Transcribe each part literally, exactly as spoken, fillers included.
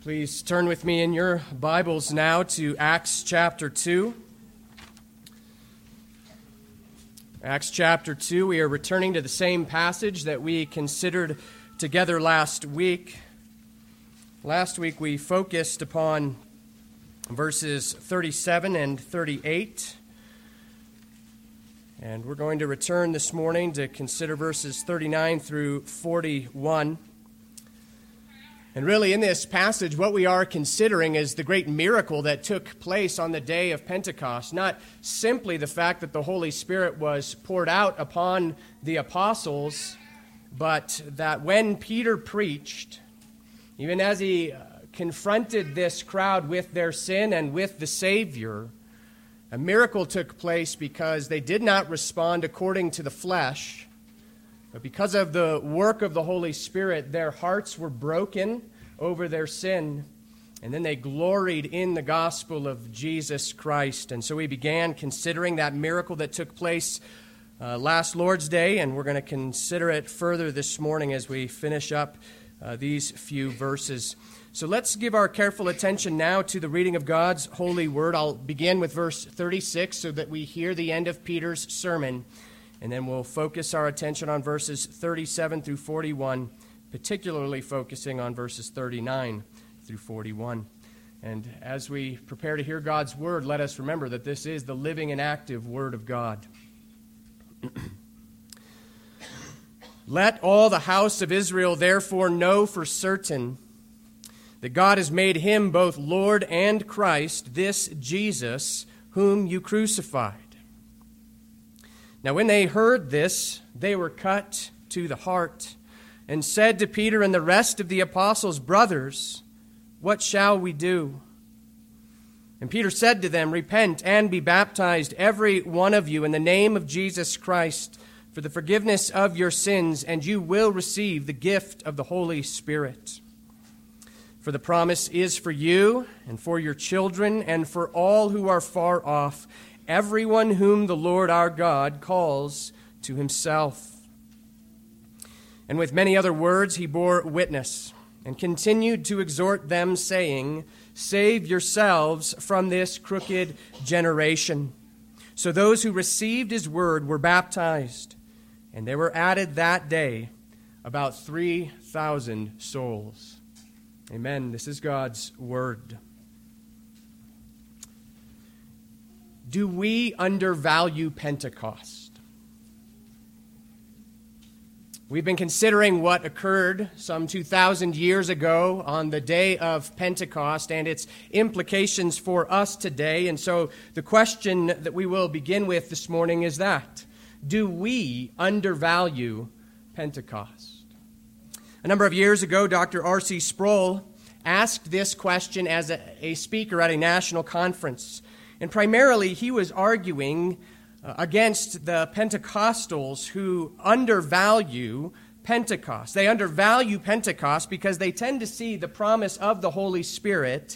Please turn with me in your Bibles now to Acts chapter two. Acts chapter two, we are returning to the same passage that we considered together last week. Last week we focused upon verses thirty-seven and thirty-eight. And we're going to return this morning to consider verses thirty-nine through forty-one. And really, in this passage, what we are considering is the great miracle that took place on the day of Pentecost. Not simply the fact that the Holy Spirit was poured out upon the apostles, but that when Peter preached, even as he confronted this crowd with their sin and with the Savior, a miracle took place because they did not respond according to the flesh. But because of the work of the Holy Spirit, their hearts were broken over their sin, and then they gloried in the gospel of Jesus Christ. And so we began considering that miracle that took place uh, last Lord's Day, and we're going to consider it further this morning as we finish up uh, these few verses. So let's give our careful attention now to the reading of God's holy word. I'll begin with verse thirty-six so that we hear the end of Peter's sermon. And then we'll focus our attention on verses thirty-seven through forty-one, particularly focusing on verses thirty-nine through forty-one. And as we prepare to hear God's word, let us remember that this is the living and active word of God. Let all the house of Israel therefore know for certain that God has made him both Lord and Christ, this Jesus, whom you crucified. Now when they heard this, they were cut to the heart, and said to Peter and the rest of the apostles, Brothers, what shall we do? And Peter said to them, Repent and be baptized, every one of you, in the name of Jesus Christ, for the forgiveness of your sins, and you will receive the gift of the Holy Spirit. For the promise is for you, and for your children, and for all who are far off, everyone whom the Lord our God calls to himself. And with many other words he bore witness, and continued to exhort them, saying, Save yourselves from this crooked generation. So those who received his word were baptized, and there were added that day about three thousand souls. Amen. This is God's word. Do we undervalue Pentecost? We've been considering what occurred some two thousand years ago on the day of Pentecost and its implications for us today. And so the question that we will begin with this morning is that, do we undervalue Pentecost? A number of years ago, Doctor R C Sproul asked this question as a, a speaker at a national conference. And primarily, he was arguing uh, against the Pentecostals who undervalue Pentecost. They undervalue Pentecost because they tend to see the promise of the Holy Spirit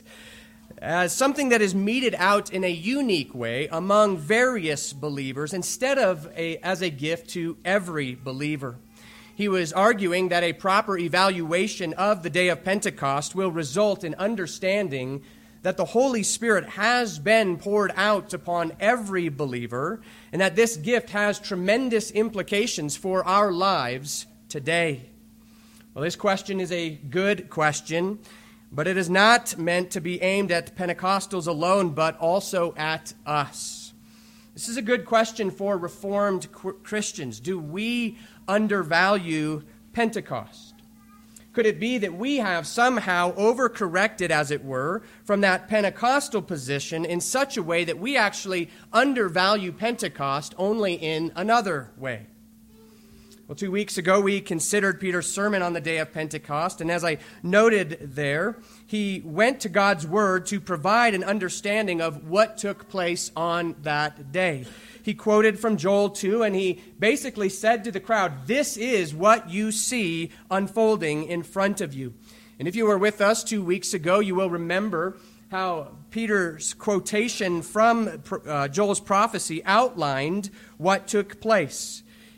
as something that is meted out in a unique way among various believers instead of a, as a gift to every believer. He was arguing that a proper evaluation of the day of Pentecost will result in understanding that the Holy Spirit has been poured out upon every believer, and that this gift has tremendous implications for our lives today. Well, this question is a good question, but it is not meant to be aimed at Pentecostals alone, but also at us. This is a good question for Reformed Christians. Do we undervalue Pentecost? Could it be that we have somehow overcorrected, as it were, from that Pentecostal position in such a way that we actually undervalue Pentecost only in another way? Well, two weeks ago, we considered Peter's sermon on the day of Pentecost, and as I noted there, he went to God's Word to provide an understanding of what took place on that day. He quoted from Joel two, and he basically said to the crowd, this is what you see unfolding in front of you. And if you were with us two weeks ago, you will remember how Peter's quotation from uh, Joel's prophecy outlined what took place.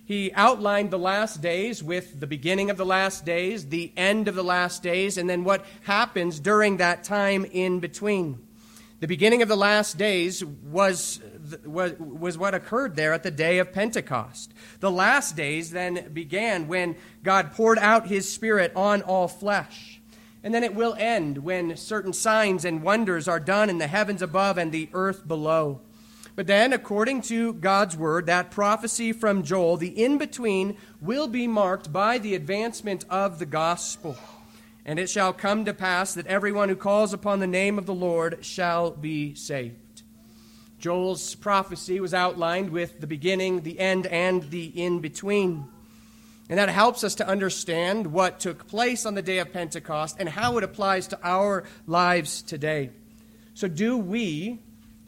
he outlined the last days with the beginning of the last days, the end of the last days, and then what happens during that time in between. The beginning of the last days was, was, was what occurred there at the day of Pentecost. The last days then began when God poured out his Spirit on all flesh. And then it will end when certain signs and wonders are done in the heavens above and the earth below. But then, according to God's word, that prophecy from Joel, the in-between will be marked by the advancement of the gospel. And it shall come to pass that everyone who calls upon the name of the Lord shall be saved. Joel's prophecy was outlined with the beginning, the end, and the in-between. And that helps us to understand what took place on the day of Pentecost and how it applies to our lives today. So do we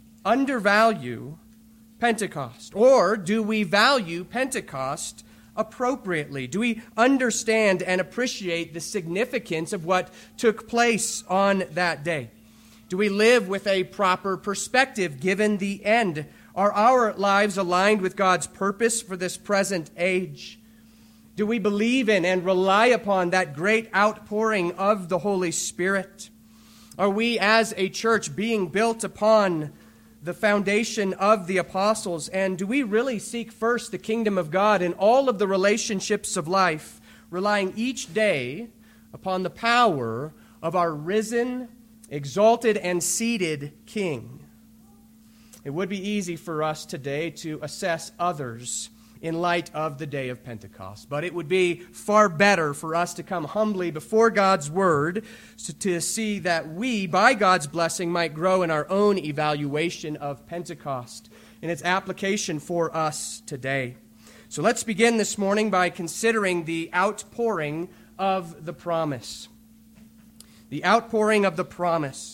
undervalue Pentecost? Or do we value Pentecost appropriately? Do we understand and appreciate the significance of what took place on that day? Do we live with a proper perspective given the end? Are our lives aligned with God's purpose for this present age? Do we believe in and rely upon that great outpouring of the Holy Spirit? Are we as a church being built upon the foundation of the apostles? And do we really seek first the kingdom of God in all of the relationships of life, relying each day upon the power of our risen, exalted, and seated King? It would be easy for us today to assess others in light of the day of Pentecost, but it would be far better for us to come humbly before God's word to see that we, by God's blessing, might grow in our own evaluation of Pentecost and its application for us today. So let's begin this morning by considering the outpouring of the promise. The outpouring of the promise.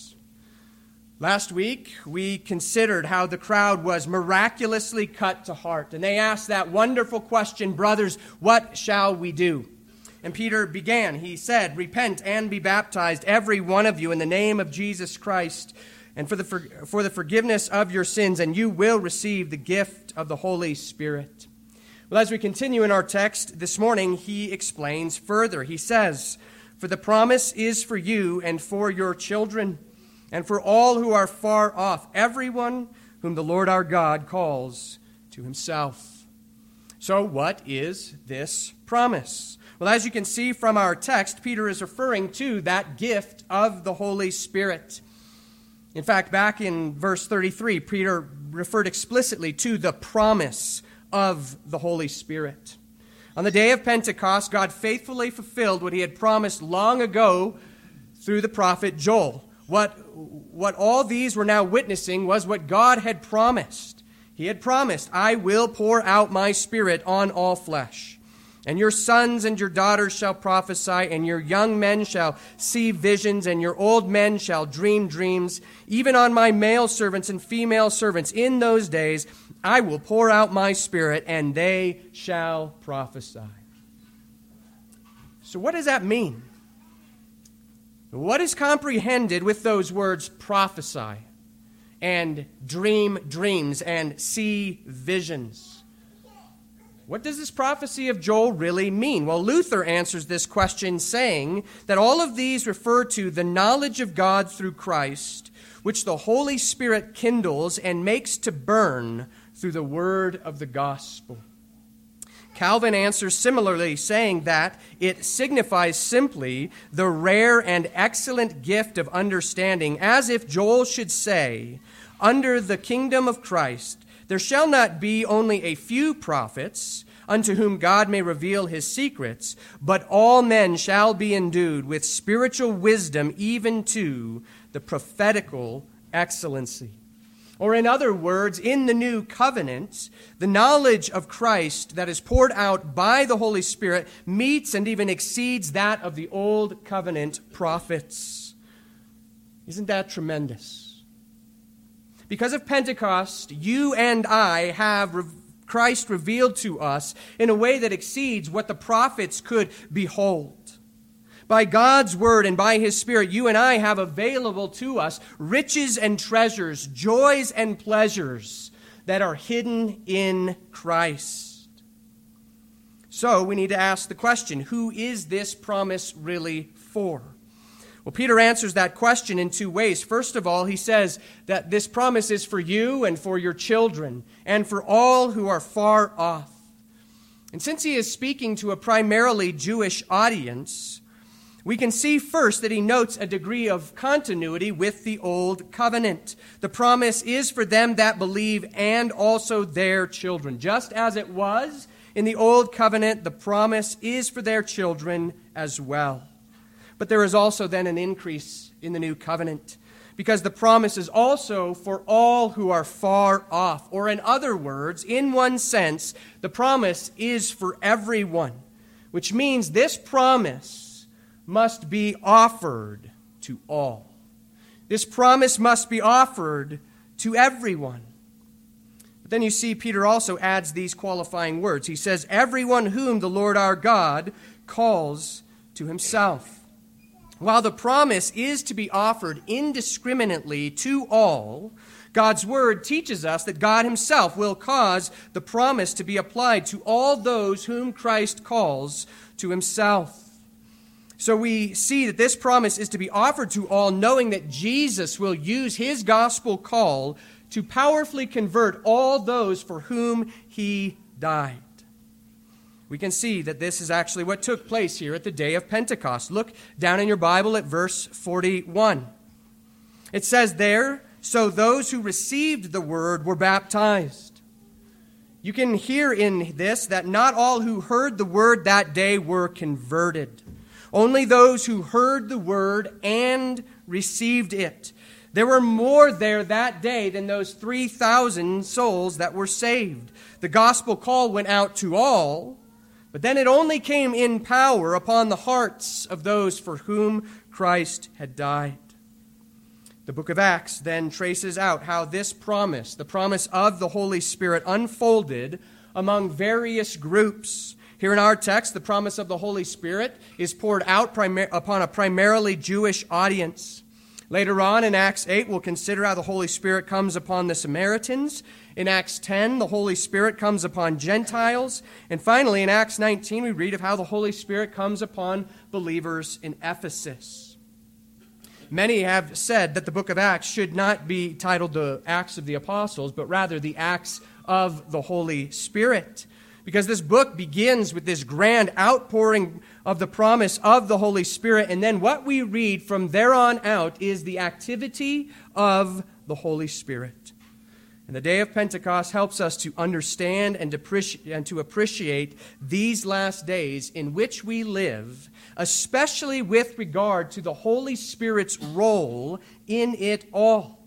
Last week, we considered how the crowd was miraculously cut to heart. And they asked that wonderful question, brothers, what shall we do? And Peter began. He said, repent and be baptized, every one of you, in the name of Jesus Christ, and for the, for, for the forgiveness of your sins, and you will receive the gift of the Holy Spirit. Well, as we continue in our text this morning, he explains further. He says, for the promise is for you and for your children, and for all who are far off, everyone whom the Lord our God calls to himself. So what is this promise? Well, as you can see from our text, Peter is referring to that gift of the Holy Spirit. In fact, back in verse thirty-three, Peter referred explicitly to the promise of the Holy Spirit. On the day of Pentecost, God faithfully fulfilled what he had promised long ago through the prophet Joel. What, what all these were now witnessing was what God had promised. He had promised, I will pour out my Spirit on all flesh. And your sons and your daughters shall prophesy, and your young men shall see visions, and your old men shall dream dreams. Even on my male servants and female servants in those days, I will pour out my Spirit, and they shall prophesy. So what does that mean? What is comprehended with those words prophesy and dream dreams and see visions? What does this prophecy of Joel really mean? Well, Luther answers this question saying that all of these refer to the knowledge of God through Christ, which the Holy Spirit kindles and makes to burn through the word of the gospel. Calvin answers similarly, saying that it signifies simply the rare and excellent gift of understanding, as if Joel should say, under the kingdom of Christ, there shall not be only a few prophets, unto whom God may reveal his secrets, but all men shall be endued with spiritual wisdom, even to the prophetical excellency. Or in other words, in the new covenant, the knowledge of Christ that is poured out by the Holy Spirit meets and even exceeds that of the old covenant prophets. Isn't that tremendous? Because of Pentecost, you and I have Christ revealed to us in a way that exceeds what the prophets could behold. By God's word and by his Spirit, you and I have available to us riches and treasures, joys and pleasures that are hidden in Christ. So we need to ask the question, who is this promise really for? Well, Peter answers that question in two ways. First of all, he says that this promise is for you and for your children and for all who are far off. And since he is speaking to a primarily Jewish audience, we can see first that he notes a degree of continuity with the Old Covenant. The promise is for them that believe and also their children. Just as it was in the Old Covenant, the promise is for their children as well. But there is also then an increase in the New Covenant, because the promise is also for all who are far off. Or in other words, in one sense, the promise is for everyone, which means this promise must be offered to all. This promise must be offered to everyone. But then you see Peter also adds these qualifying words. He says, everyone whom the Lord our God calls to himself. While the promise is to be offered indiscriminately to all, God's word teaches us that God himself will cause the promise to be applied to all those whom Christ calls to himself. So we see that this promise is to be offered to all, knowing that Jesus will use his gospel call to powerfully convert all those for whom he died. We can see that this is actually what took place here at the day of Pentecost. Look down in your Bible at verse forty-one. It says there, so those who received the word were baptized. You can hear in this that not all who heard the word that day were converted. Only those who heard the word and received it. There were more there that day than those three thousand souls that were saved. The gospel call went out to all, but then it only came in power upon the hearts of those for whom Christ had died. The book of Acts then traces out how this promise, the promise of the Holy Spirit, unfolded among various groups. Here in our text, the promise of the Holy Spirit is poured out primar- upon a primarily Jewish audience. Later on in Acts eight, we'll consider how the Holy Spirit comes upon the Samaritans. In Acts ten, the Holy Spirit comes upon Gentiles. And finally, in Acts nineteen, we read of how the Holy Spirit comes upon believers in Ephesus. Many have said that the book of Acts should not be titled the Acts of the Apostles, but rather the Acts of the Holy Spirit. Because this book begins with this grand outpouring of the promise of the Holy Spirit, and then what we read from there on out is the activity of the Holy Spirit. And the day of Pentecost helps us to understand and to appreciate these last days in which we live, especially with regard to the Holy Spirit's role in it all.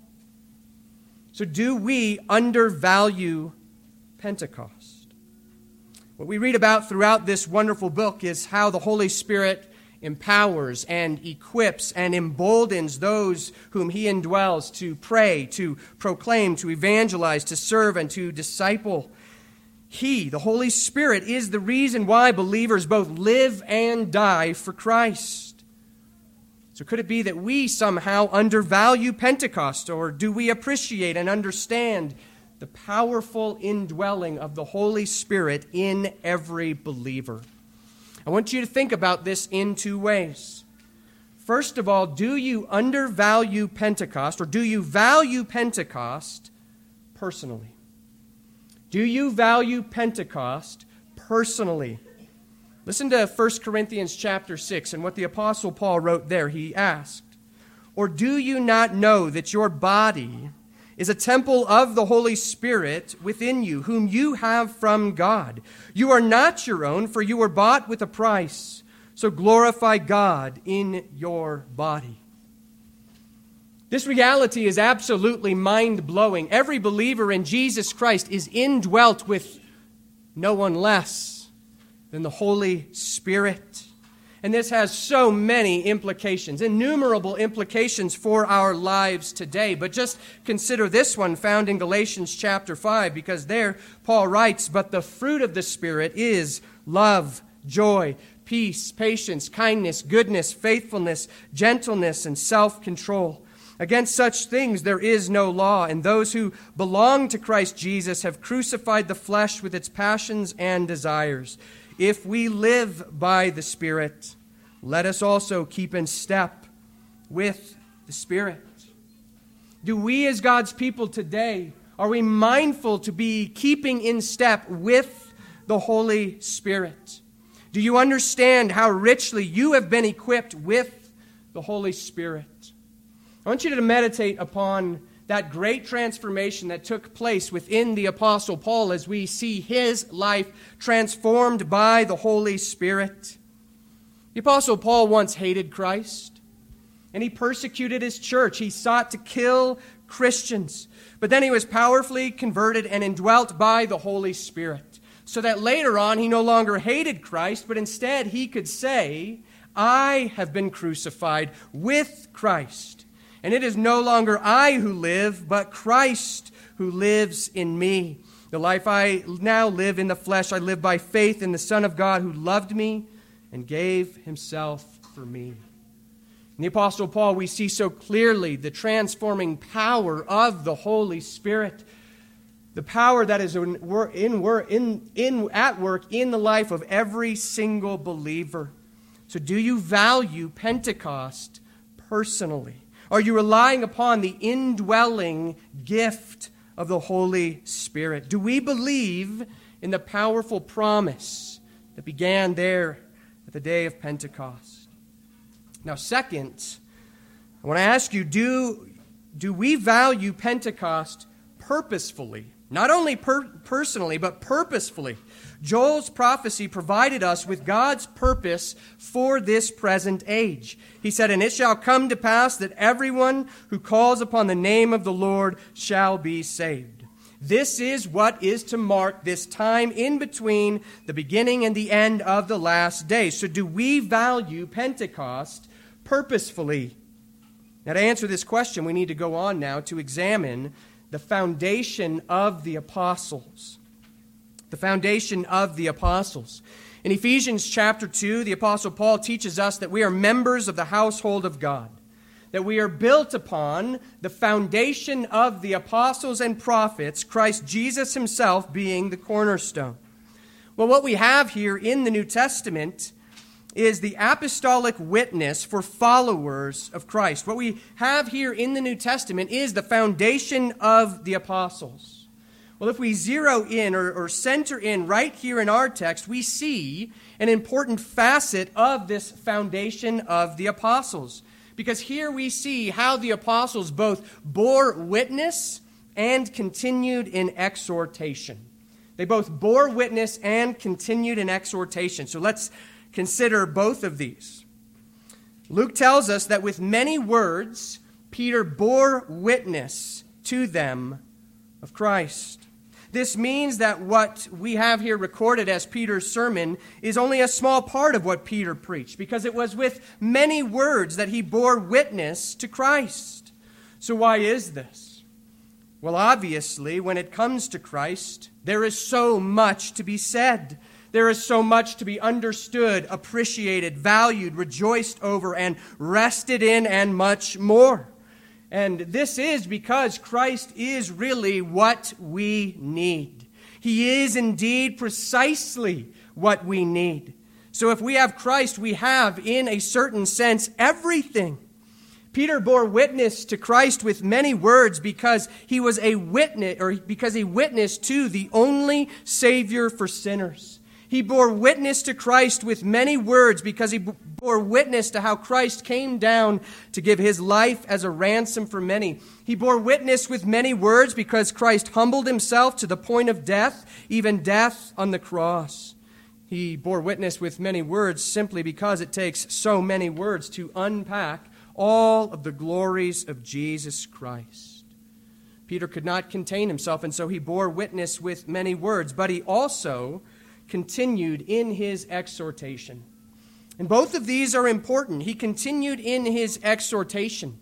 So do we undervalue Pentecost? What we read about throughout this wonderful book is how the Holy Spirit empowers and equips and emboldens those whom he indwells to pray, to proclaim, to evangelize, to serve, and to disciple. He, the Holy Spirit, is the reason why believers both live and die for Christ. So could it be that we somehow undervalue Pentecost, or do we appreciate and understand the powerful indwelling of the Holy Spirit in every believer? I want you to think about this in two ways. First of all, do you undervalue Pentecost, or do you value Pentecost personally? Do you value Pentecost personally? Listen to First Corinthians chapter six and what the Apostle Paul wrote there. He asked, or do you not know that your body is a temple of the Holy Spirit within you, whom you have from God? You are not your own, for you were bought with a price. So glorify God in your body. This reality is absolutely mind-blowing. Every believer in Jesus Christ is indwelt with no one less than the Holy Spirit. And this has so many implications, innumerable implications for our lives today. But just consider this one found in Galatians chapter five, because there Paul writes, but the fruit of the Spirit is love, joy, peace, patience, kindness, goodness, faithfulness, gentleness, and self-control. Against such things there is no law, and those who belong to Christ Jesus have crucified the flesh with its passions and desires. if we live by the Spirit, let us also keep in step with the Spirit. Do we as God's people today, are we mindful to be keeping in step with the Holy Spirit? Do you understand how richly you have been equipped with the Holy Spirit? I want you to meditate upon that great transformation that took place within the Apostle Paul as we see his life transformed by the Holy Spirit. The Apostle Paul once hated Christ, and he persecuted his church. He sought to kill Christians. But then he was powerfully converted and indwelt by the Holy Spirit, so that later on he no longer hated Christ, but instead he could say, I have been crucified with Christ. And it is no longer I who live, but Christ who lives in me. The life I now live in the flesh, I live by faith in the Son of God who loved me and gave himself for me. In the Apostle Paul, we see so clearly the transforming power of the Holy Spirit, the power that is in, in, in, in, at work in the life of every single believer. So do you value Pentecost personally? Are you relying upon the indwelling gift of the Holy Spirit? Do we believe in the powerful promise that began there at the day of Pentecost? Now, second, I want to ask you, do, do we value Pentecost purposefully? Not only per- personally, but purposefully. Joel's prophecy provided us with God's purpose for this present age. He said, and it shall come to pass that everyone who calls upon the name of the Lord shall be saved. This is what is to mark this time in between the beginning and the end of the last days. So do we value Pentecost purposefully? Now, to answer this question, we need to go on now to examine the foundation of the apostles. The foundation of the apostles. In Ephesians chapter two, the Apostle Paul teaches us that we are members of the household of God, that we are built upon the foundation of the apostles and prophets, Christ Jesus himself being the cornerstone. Well, what we have here in the New Testament is the apostolic witness for followers of Christ. What we have here in the New Testament is the foundation of the apostles. Well, if we zero in or, or center in right here in our text, we see an important facet of this foundation of the apostles. Because here we see how the apostles both bore witness and continued in exhortation. They both bore witness and continued in exhortation. So let's consider both of these. Luke tells us that with many words, Peter bore witness to them of Christ. This means that what we have here recorded as Peter's sermon is only a small part of what Peter preached, because it was with many words that he bore witness to Christ. So why is this? Well, obviously, when it comes to Christ, there is so much to be said. There is so much to be understood, appreciated, valued, rejoiced over, and rested in, and much more. And this is because Christ is really what we need. He is indeed precisely what we need. So if we have Christ, we have, in a certain sense, everything. Peter bore witness to Christ with many words because he was a witness, or because he witnessed to the only Savior for sinners. He bore witness to Christ with many words because he bore witness to how Christ came down to give his life as a ransom for many. He bore witness with many words because Christ humbled himself to the point of death, even death on the cross. He bore witness with many words simply because it takes so many words to unpack all of the glories of Jesus Christ. Peter could not contain himself, and so he bore witness with many words, but he also continued in his exhortation. And both of these are important. He continued in his exhortation.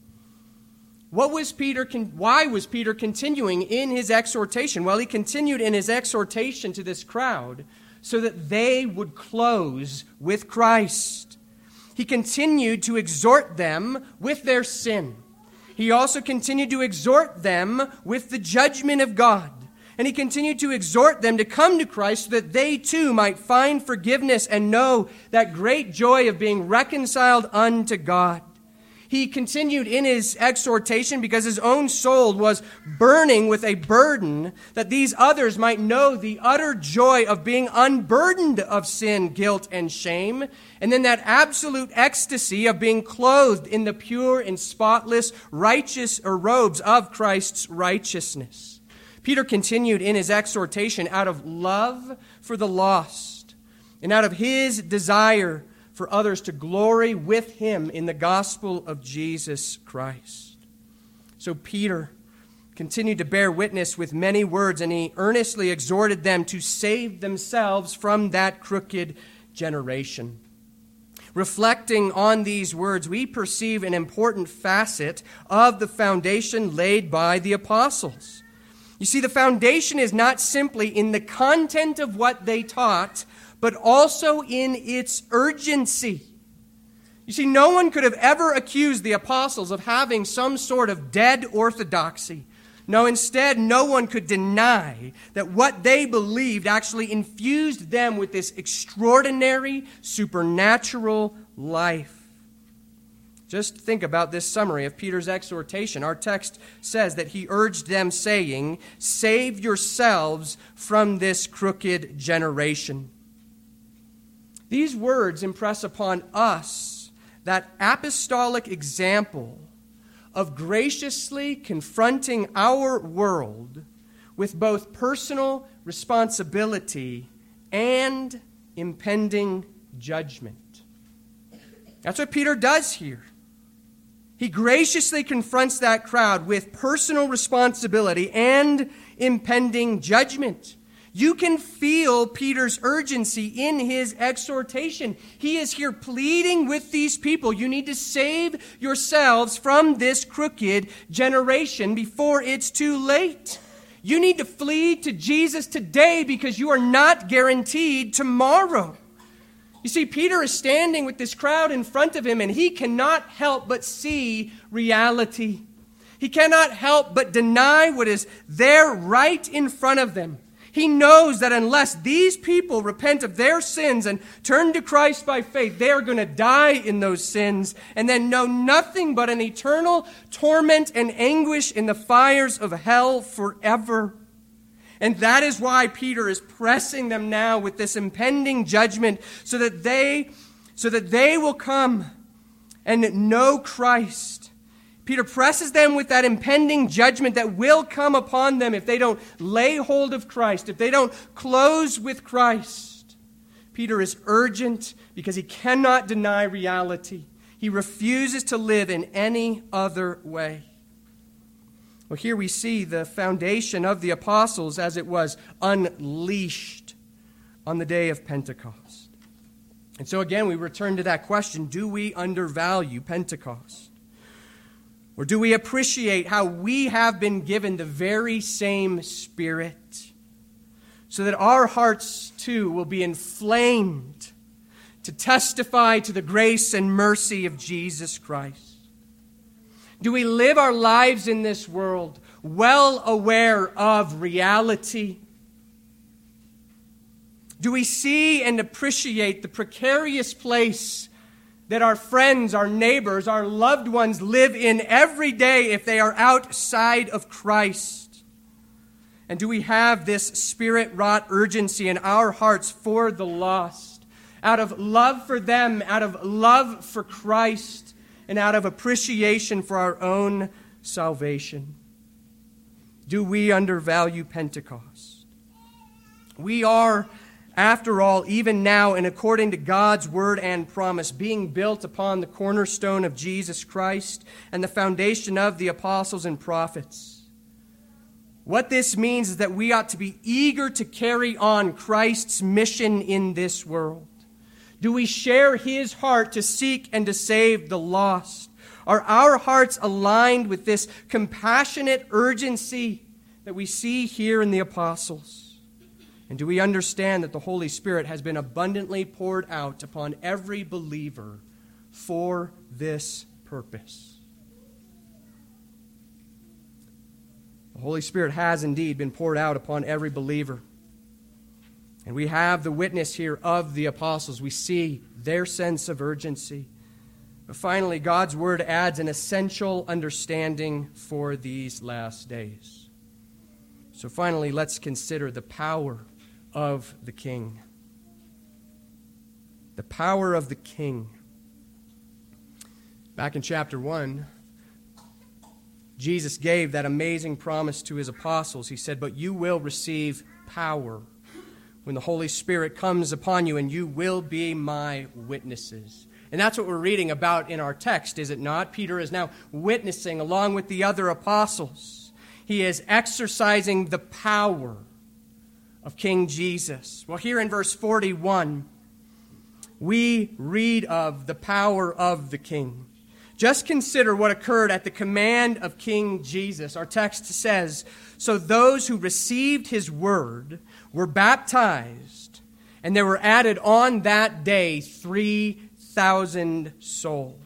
What was Peter? Why was Peter continuing in his exhortation? Well, he continued in his exhortation to this crowd so that they would close with Christ. He continued to exhort them with their sin. He also continued to exhort them with the judgment of God. And he continued to exhort them to come to Christ so that they too might find forgiveness and know that great joy of being reconciled unto God. He continued in his exhortation because his own soul was burning with a burden that these others might know the utter joy of being unburdened of sin, guilt, and shame, and then that absolute ecstasy of being clothed in the pure and spotless righteous or robes of Christ's righteousness. Peter continued in his exhortation out of love for the lost and out of his desire for others to glory with him in the gospel of Jesus Christ. So Peter continued to bear witness with many words, and he earnestly exhorted them to save themselves from that crooked generation. Reflecting on these words, we perceive an important facet of the foundation laid by the apostles. You see, the foundation is not simply in the content of what they taught, but also in its urgency. You see, no one could have ever accused the apostles of having some sort of dead orthodoxy. No, instead, no one could deny that what they believed actually infused them with this extraordinary, supernatural life. Just think about this summary of Peter's exhortation. Our text says that he urged them, saying, "Save yourselves from this crooked generation." These words impress upon us that apostolic example of graciously confronting our world with both personal responsibility and impending judgment. That's what Peter does here. He graciously confronts that crowd with personal responsibility and impending judgment. You can feel Peter's urgency in his exhortation. He is here pleading with these people. You need to save yourselves from this crooked generation before it's too late. You need to flee to Jesus today because you are not guaranteed tomorrow. You see, Peter is standing with this crowd in front of him, and he cannot help but see reality. He cannot help but deny what is there right in front of them. He knows that unless these people repent of their sins and turn to Christ by faith, they are going to die in those sins and then know nothing but an eternal torment and anguish in the fires of hell forever. And that is why Peter is pressing them now with this impending judgment so that they, so that they will come and know Christ. Peter presses them with that impending judgment that will come upon them if they don't lay hold of Christ, if they don't close with Christ. Peter is urgent because he cannot deny reality. He refuses to live in any other way. Well, here we see the foundation of the apostles as it was unleashed on the day of Pentecost. And so again, we return to that question, do we undervalue Pentecost? Or do we appreciate how we have been given the very same Spirit so that our hearts too will be inflamed to testify to the grace and mercy of Jesus Christ? Do we live our lives in this world well aware of reality? Do we see and appreciate the precarious place that our friends, our neighbors, our loved ones live in every day if they are outside of Christ? And do we have this Spirit-wrought urgency in our hearts for the lost, out of love for them, out of love for Christ, and out of appreciation for our own salvation? Do we undervalue Pentecost? We are, after all, even now, and according to God's word and promise, being built upon the cornerstone of Jesus Christ and the foundation of the apostles and prophets. What this means is that we ought to be eager to carry on Christ's mission in this world. Do we share his heart to seek and to save the lost? Are our hearts aligned with this compassionate urgency that we see here in the apostles? And do we understand that the Holy Spirit has been abundantly poured out upon every believer for this purpose? The Holy Spirit has indeed been poured out upon every believer. And we have the witness here of the apostles. We see their sense of urgency. But finally, God's word adds an essential understanding for these last days. So finally, let's consider the power of the King. The power of the King. Back in chapter one, Jesus gave that amazing promise to his apostles. He said, "But you will receive power when the Holy Spirit comes upon you, and you will be my witnesses." And that's what we're reading about in our text, is it not? Peter is now witnessing along with the other apostles. He is exercising the power of King Jesus. Well, here in verse forty-one, we read of the power of the King. Just consider what occurred at the command of King Jesus. Our text says, "So those who received his word were baptized, and there were added on that day three thousand souls."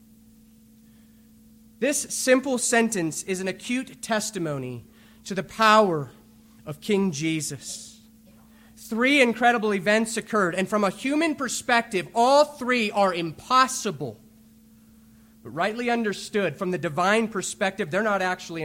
This simple sentence is an acute testimony to the power of King Jesus. Three incredible events occurred, and from a human perspective, all three are impossible. But rightly understood, from the divine perspective, they're not actually